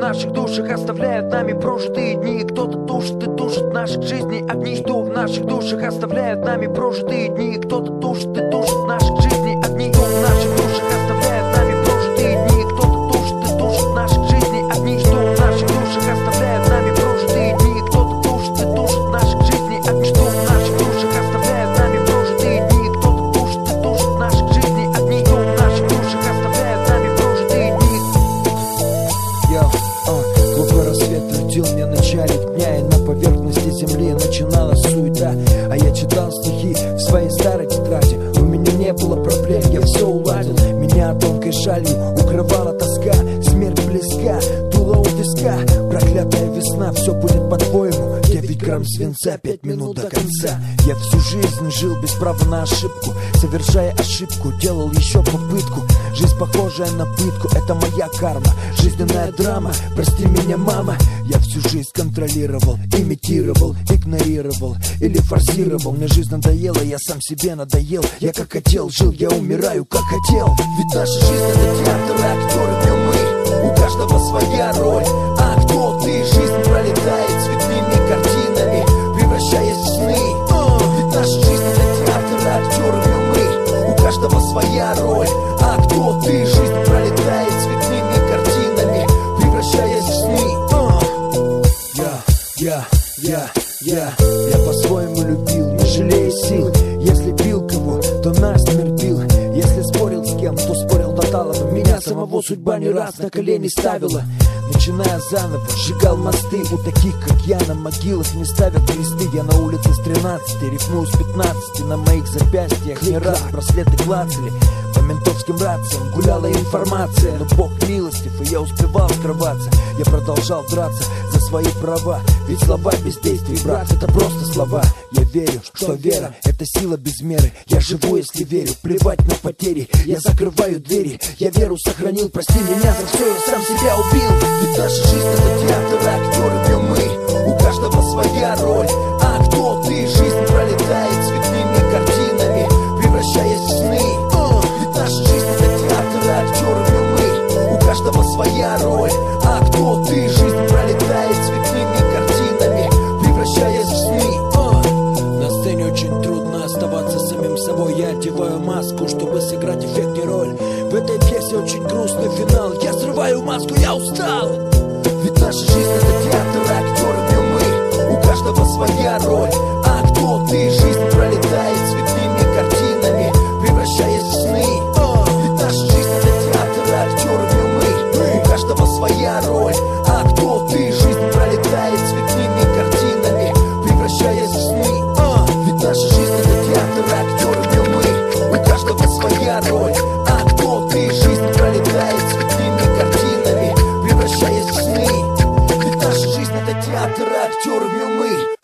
наших душах оставляют нами прожитые дни. Кто-то тушит и тушит в наших жизней огни. Что в наших душах оставляют нами прожитые дни. Кто-то тушит и тушит в наших жизней огни. Что в наших душах оставляют нами прожитые дни. Кто-то тушит и тушит в наших жизней огни. Что в наших душах оставляют нами прожитые дни. Кто-то тушит и тушит в наших жизней огни. Что в наших душах оставляют нами прожитые дни. Кто-то тушит и тушит в наших жизней огни. Что в наших душах оставляют нами прожитые дни. Глухой рассвет родил меня в начале дня, и на поверхности земли начиналась суета. А я читал стихи в своей старой тетради. У меня не было проблем, я все уладил. Меня тонкой шалью укрывала тоска. Смерть близка, дуло у виска. Проклятая весна, все будет по-твоему. 9 грамм свинца, 5 минут до конца. Я всю жизнь жил без права на ошибку. Совершая ошибку, делал еще попытку. Жизнь похожая на пытку, это моя карма. Жизненная драма, прости меня, мама. Я всю жизнь контролировал, имитировал, игнорировал или форсировал. Мне жизнь надоела, я сам себе надоел. Я как хотел жил, я умираю как хотел. Ведь наша жизнь это театр, и актеры в нем мы. У каждого своя роль. А кто ты? Жизнь пролетает цветными картинами, превращаясь в сны. Ведь наша жизнь это театр, и актеры в нем мы. У каждого своя роль. А кто ты? Жизнь пролетает цветными картинами, превращаясь в сны. Я по-своему любил, не жалея сил. Если бил кого, то насмерть бил. Если спорил с кем, то спорил до талого. Меня самого судьба не раз на колени ставила. Начиная заново, сжигал мосты. У таких, как я, на могилах не ставят кресты. Я на улице с 13, рифмую с 15. На моих запястьях не раз браслеты клацали. По ментовским рациям гуляла информация. Но Бог милостив, и я успевал скрываться. Я продолжал драться за свои права. Ведь слова без действий, брат, это просто слова. Я верю, что вера — это сила без меры. Я живу, если верю, плевать на потери. Я закрываю двери, я веру сохранил. Прости меня за все, я сам себя убил. Ведь наша жизнь это театр, а актеры в нем мы. У каждого своя роль. А кто ты? Жизнь пролетает цветными картинами, превращаясь в сны. Ведь наша жизнь это театр, а актеры в нем мы. У каждого своя роль. А кто ты? Жизнь пролетает цветными картинами, превращаясь в сны. На сцене очень трудно оставаться самим собой. Я одеваю маску, чтобы сыграть эффектную роль. В этой пьесе очень грустный финал. Я срываю маску, я устал. Ведь наша жизнь это театр, а актеры в нем мы. У каждого своя роль. А кто ты? Жизнь пролетает цветными картинами, превращаясь в сны. Ведь наша жизнь это театр, а актеры в нем мы. У каждого своя роль. А кто ты? Жизнь пролетает цветными картинами, превращаясь в сны. Ведь наша жизнь это театр, а актеры в нем мы. У каждого своя роль. А кто ты? Жизнь пролетает цветными картинами, превращаясь в сны. Ведь наша жизнь это театр, а актеры в нем мы.